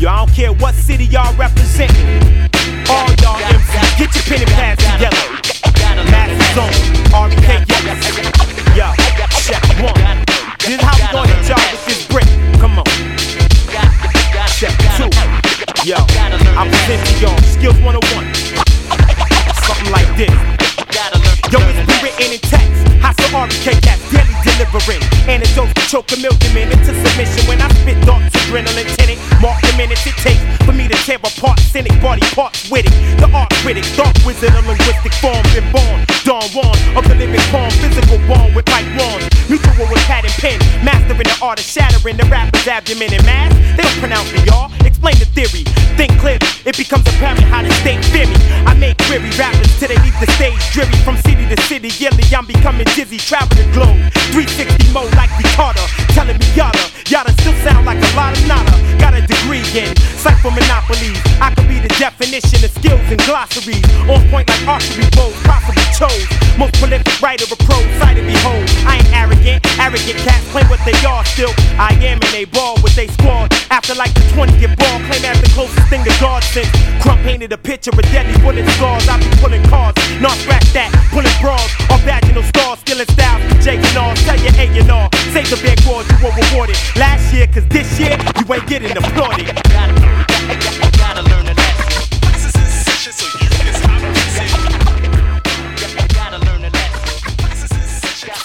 Yo, I don't care what city y'all representing. All y'all MCs, get your pen and pad together. Master Zone, RKS. Yo, check one. This is how we gonna hit y'all with this brick. Come on. Check two. Yo, I'm presenting y'all Skills 101. Something like this. Yo, it's been written in text. Hostile RK cats daily delivering antidotes to choke a million men into submission. When I spit darts, adrenaline tinted, mark the minutes it takes for me to tear apart cynic body parts with it. The art critic, dark wizard of linguistic form, been born. Don Juan of the living form, physical bond with Mike Wands. Mutual with pad and pen, mastering the art of shattering the rapper's abdomen and mass. They don't pronounce the y'all, explain the theory. Think clearly, it becomes apparent how the state fear me. I make query rappers till they leave the stage dreary. From city to city, yearly I'm becoming dizzy. Travel the globe, 360 mode like Ricardo. Telling me yada still sound like a lot of nada. Got a degree in cypher monopolies. I could be the definition of skills and glossaries. On point like archery bows, possibly chose. Most prolific writer of prose, sight and behold. I ain't arrogant cats claim what they are still. I am and they ball with they squad. After like the 20th ball, claim as the closest thing to God since Crump painted a picture of deadly bullet scars. I be pulling cards, not scratch that, pulling bras or vaginal stars, skilling styles, Jake and all. Tell your A&R, save the big wars, you were rewarded last year, cause this year you ain't getting applauded. Gotta learn the lesson. This is in session, so you can stop listening. Gotta learn the lesson. This is in session.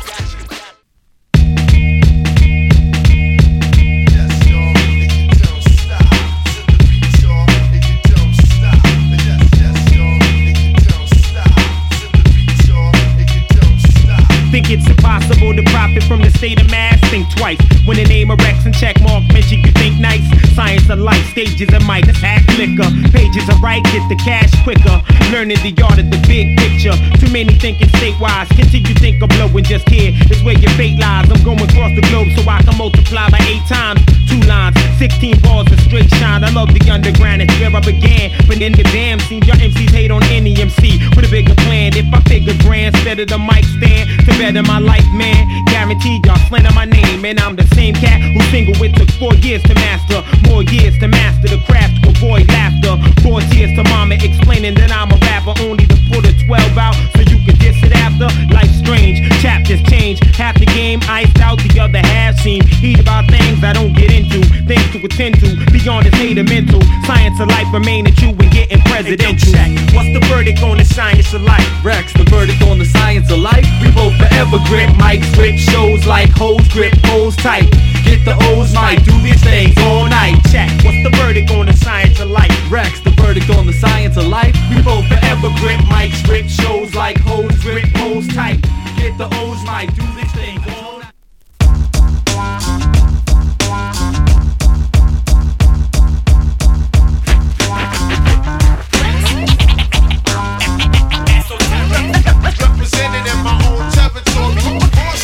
Yes, y'all, and you don't stop. To the beat, y'all, and you don't stop. Yes, y'all, and you don't stop. To the beat, y'all, and you don't stop. Think it's impossible to profit from the state of mass? Think twice. When the name of Rex and check mark mention, you think nice. Science of life, stages of mic, act liquor. Pages are right, get the cash quicker. Learning the art of the big picture. Too many thinking state-wise. Continue think of blowing just here. It's where your fate lies. I'm going across the globe so I can multiply by 8 times. 2 lines, 16 bars of straight shine. I love the underground, it's where I began. But in the damn scene, your MCs hate on any MC with a bigger plan. If I figure grand, instead of the mic stand, to better my life, man. Guaranteed y'all slander my name. And I'm the same cat who single it took 4 years to master. More years to master the craft to avoid laughter. 4 tears to mama explaining that I'm a rapper. Only to put a 12 out so you can diss it after. Life's strange, chapters change. Half the game iced out, the other half seem heat about things I don't get into. Things to attend to, beyond this hater mental. Science of life remaining true and getting presidential. Hey, what's the verdict on the science of life? Rex, the verdict on the science of life. We both forever grip mics, grip shows like hoes, grip hoes tight. Get the O's might do these things all night. Check, what's the verdict on the science of life? Rex, the verdict on the science of life. We both forever grip mics, grip shows like hoes, grip hoes tight. Get the O's might do these things all night. Represented in my own territory.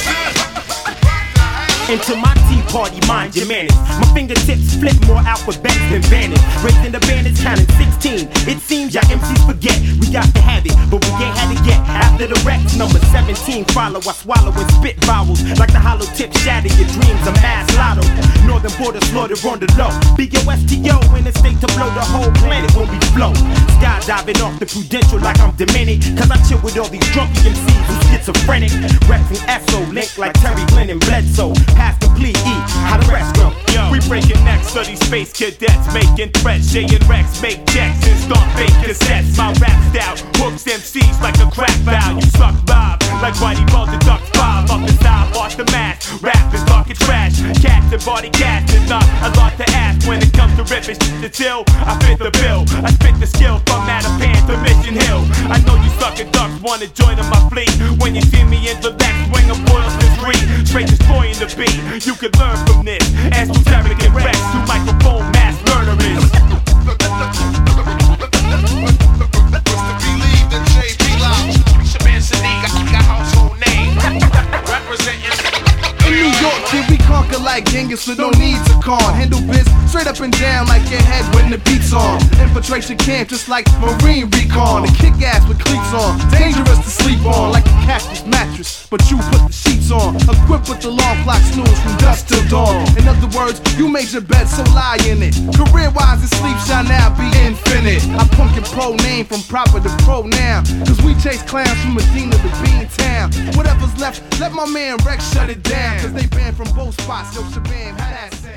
Into my tea party, mind your manners. My fingertips flip more alphabets than banners. Raising the bandits, counting 16. It seems y'all MCs forget we got to have it, but we ain't had it yet. After the Rex, number 17 follow. I swallow and spit vowels like the hollow tip shatter your dreams. A mass lotto. Northern border slaughtered on the low. B-O-S-T-O in the state to blow the whole planet when we flow. Skydiving off the Prudential like I'm demented. Cause I chill with all these drunky MCs who's schizophrenic. Rex and S.O. linked like Terry Glenn and Bledsoe. Past complete E, how the rest go. Yo, we breaking necks of these space cadets, making threats. Jay and Rex make checks and start fake cassettes. My rap style hooks MCs like a crack valve. You suck live like Whitey Mulder Duck 5. Up the side, off the mask. Rap is talking trash. Cats and body cats is not a lot to ask. When it comes to ripping shit to chill, I fit the bill. I spit the skill from Mattapan to Mission Hill. I know you sucker ducks wanna join in my fleet. When you see me in the left wing of Boylston Street, straight destroying the beat. You could learn from this. Ask who's Eric and Rex, who microphone mass murderers. In New York, did we conquer like Genghis with no need to con? Handle is straight up and down like your head when the beat's on. Infiltration camp just like Marine Recon. And kick ass with cleats on. Dangerous to sleep on like a cactus mattress, but you put the sheets on. Equipped with the long clock snooze from dusk till dawn. In other words, you made your bed, so lie in it. Career-wise, this sleep shall now be infinite. I punk your pro name from proper to pro now. Cause we chase clowns from Medina to Beantown. Whatever's left, let my man Rex shut it down. Cause they banned from both spots, yo Shabam, how that sound?